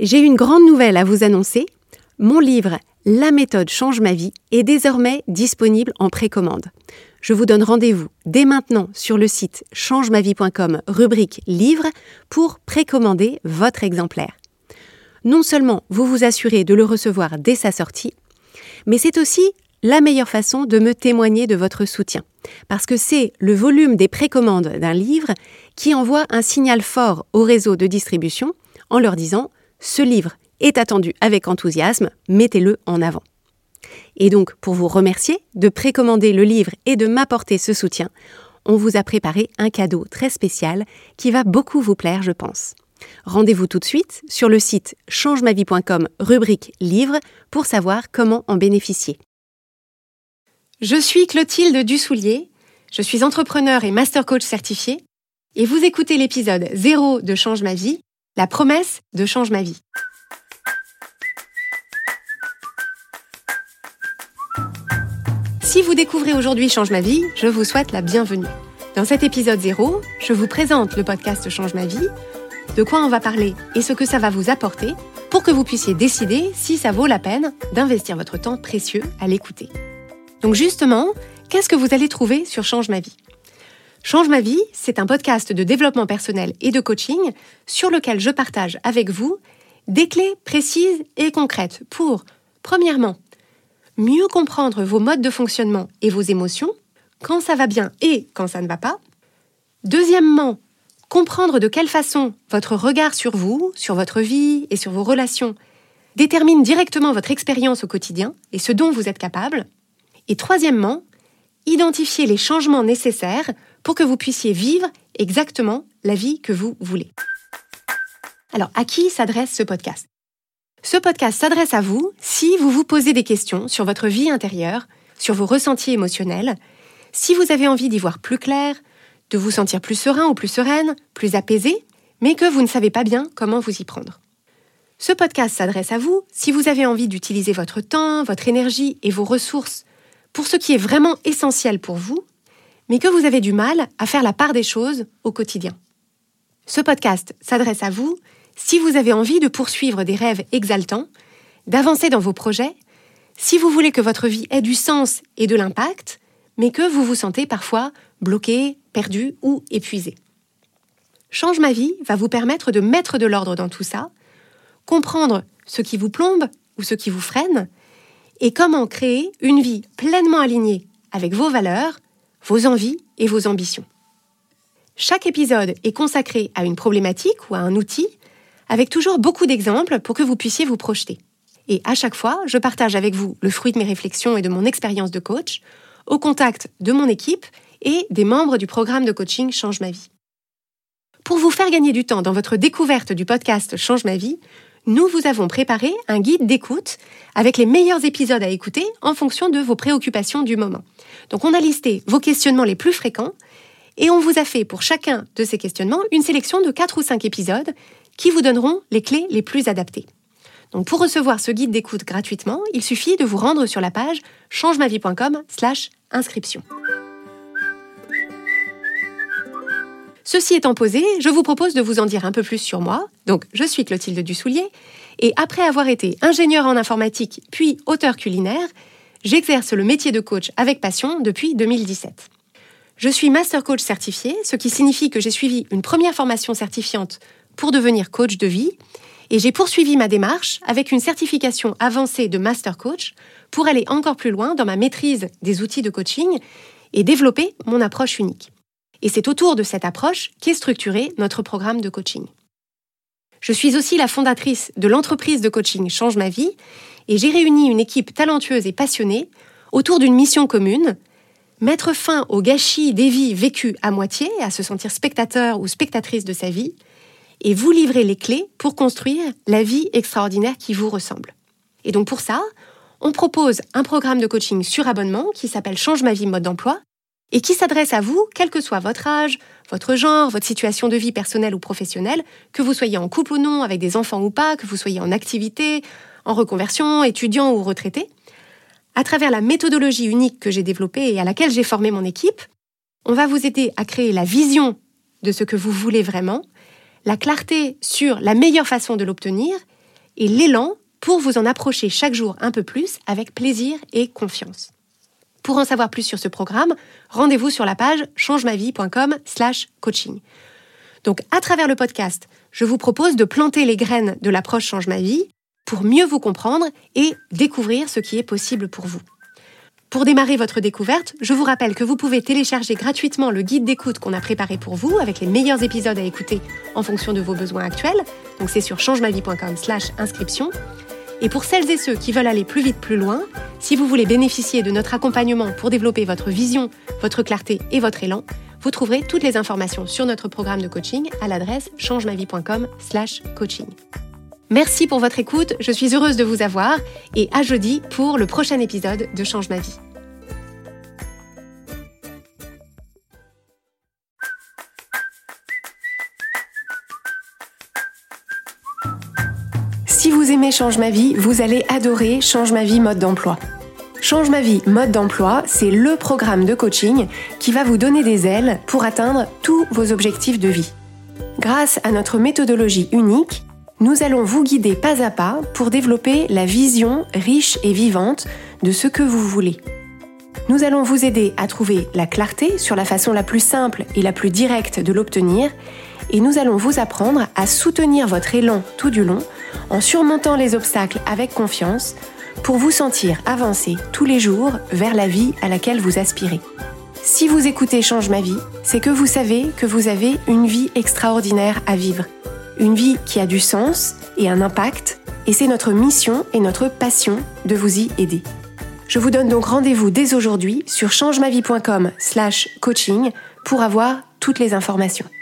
J'ai une grande nouvelle à vous annoncer. Mon livre « La méthode change ma vie » est désormais disponible en précommande. Je vous donne rendez-vous dès maintenant sur le site changemavie.com, rubrique « Livre » pour précommander votre exemplaire. Non seulement vous vous assurez de le recevoir dès sa sortie, mais c'est aussi la meilleure façon de me témoigner de votre soutien. Parce que c'est le volume des précommandes d'un livre qui envoie un signal fort au réseau de distribution en leur disant « Ce livre est attendu avec enthousiasme, mettez-le en avant ». Et donc, pour vous remercier de précommander le livre et de m'apporter ce soutien, on vous a préparé un cadeau très spécial qui va beaucoup vous plaire, je pense. Rendez-vous tout de suite sur le site changemavie.com, rubrique « Livre » pour savoir comment en bénéficier. Je suis Clotilde Dussoulier, je suis entrepreneur et master coach certifié et vous écoutez l'épisode 0 de Change ma vie, la promesse de Change ma vie. Si vous découvrez aujourd'hui Change ma vie, je vous souhaite la bienvenue. Dans cet épisode 0, je vous présente le podcast Change ma vie, de quoi on va parler et ce que ça va vous apporter pour que vous puissiez décider si ça vaut la peine d'investir votre temps précieux à l'écouter. Donc justement, qu'est-ce que vous allez trouver sur Change ma vie ? Change ma vie, c'est un podcast de développement personnel et de coaching sur lequel je partage avec vous des clés précises et concrètes pour, premièrement, mieux comprendre vos modes de fonctionnement et vos émotions, quand ça va bien et quand ça ne va pas. Deuxièmement, comprendre de quelle façon votre regard sur vous, sur votre vie et sur vos relations détermine directement votre expérience au quotidien et ce dont vous êtes capable. Et troisièmement, identifier les changements nécessaires pour que vous puissiez vivre exactement la vie que vous voulez. Alors, à qui s'adresse ce podcast ? Ce podcast s'adresse à vous si vous vous posez des questions sur votre vie intérieure, sur vos ressentis émotionnels, si vous avez envie d'y voir plus clair, de vous sentir plus serein ou plus sereine, plus apaisé, mais que vous ne savez pas bien comment vous y prendre. Ce podcast s'adresse à vous si vous avez envie d'utiliser votre temps, votre énergie et vos ressources pour ce qui est vraiment essentiel pour vous, mais que vous avez du mal à faire la part des choses au quotidien. Ce podcast s'adresse à vous si vous avez envie de poursuivre des rêves exaltants, d'avancer dans vos projets, si vous voulez que votre vie ait du sens et de l'impact, mais que vous vous sentez parfois bloqué, perdu ou épuisé. Change ma vie va vous permettre de mettre de l'ordre dans tout ça, comprendre ce qui vous plombe ou ce qui vous freine, et comment créer une vie pleinement alignée avec vos valeurs, vos envies et vos ambitions. Chaque épisode est consacré à une problématique ou à un outil, avec toujours beaucoup d'exemples pour que vous puissiez vous projeter. Et à chaque fois, je partage avec vous le fruit de mes réflexions et de mon expérience de coach, au contact de mon équipe et des membres du programme de coaching Change ma vie. Pour vous faire gagner du temps dans votre découverte du podcast Change ma vie, nous vous avons préparé un guide d'écoute avec les meilleurs épisodes à écouter en fonction de vos préoccupations du moment. Donc on a listé vos questionnements les plus fréquents et on vous a fait pour chacun de ces questionnements une sélection de 4 ou 5 épisodes qui vous donneront les clés les plus adaptées. Donc pour recevoir ce guide d'écoute gratuitement, il suffit de vous rendre sur la page changemavie.com/inscription. Ceci étant posé, je vous propose de vous en dire un peu plus sur moi. Donc, je suis Clotilde Dussoulier et après avoir été ingénieure en informatique puis auteure culinaire, j'exerce le métier de coach avec passion depuis 2017. Je suis master coach certifiée, ce qui signifie que j'ai suivi une première formation certifiante pour devenir coach de vie et j'ai poursuivi ma démarche avec une certification avancée de master coach pour aller encore plus loin dans ma maîtrise des outils de coaching et développer mon approche unique. Et c'est autour de cette approche qu'est structuré notre programme de coaching. Je suis aussi la fondatrice de l'entreprise de coaching Change ma vie et j'ai réuni une équipe talentueuse et passionnée autour d'une mission commune, mettre fin au gâchis des vies vécues à moitié, à se sentir spectateur ou spectatrice de sa vie, et vous livrer les clés pour construire la vie extraordinaire qui vous ressemble. Et donc pour ça, on propose un programme de coaching sur abonnement qui s'appelle Change ma vie mode d'emploi, et qui s'adresse à vous, quel que soit votre âge, votre genre, votre situation de vie personnelle ou professionnelle, que vous soyez en couple ou non, avec des enfants ou pas, que vous soyez en activité, en reconversion, étudiant ou retraité. À travers la méthodologie unique que j'ai développée et à laquelle j'ai formé mon équipe, on va vous aider à créer la vision de ce que vous voulez vraiment, la clarté sur la meilleure façon de l'obtenir, et l'élan pour vous en approcher chaque jour un peu plus avec plaisir et confiance. Pour en savoir plus sur ce programme, rendez-vous sur la page changemavie.com/coaching. Donc, à travers le podcast, je vous propose de planter les graines de l'approche Change ma vie pour mieux vous comprendre et découvrir ce qui est possible pour vous. Pour démarrer votre découverte, je vous rappelle que vous pouvez télécharger gratuitement le guide d'écoute qu'on a préparé pour vous avec les meilleurs épisodes à écouter en fonction de vos besoins actuels. Donc c'est sur changemavie.com/inscription. Et pour celles et ceux qui veulent aller plus vite, plus loin, si vous voulez bénéficier de notre accompagnement pour développer votre vision, votre clarté et votre élan, vous trouverez toutes les informations sur notre programme de coaching à l'adresse changemavie.com/coaching. Merci pour votre écoute, je suis heureuse de vous avoir et à jeudi pour le prochain épisode de Change ma vie. Si vous aimez Change ma vie, vous allez adorer Change ma vie mode d'emploi. Change ma vie mode d'emploi, c'est le programme de coaching qui va vous donner des ailes pour atteindre tous vos objectifs de vie. Grâce à notre méthodologie unique, nous allons vous guider pas à pas pour développer la vision riche et vivante de ce que vous voulez. Nous allons vous aider à trouver la clarté sur la façon la plus simple et la plus directe de l'obtenir et nous allons vous apprendre à soutenir votre élan tout du long en surmontant les obstacles avec confiance pour vous sentir avancer tous les jours vers la vie à laquelle vous aspirez. Si vous écoutez Change ma vie, c'est que vous savez que vous avez une vie extraordinaire à vivre. Une vie qui a du sens et un impact, et c'est notre mission et notre passion de vous y aider. Je vous donne donc rendez-vous dès aujourd'hui sur changemavie.com/coaching pour avoir toutes les informations.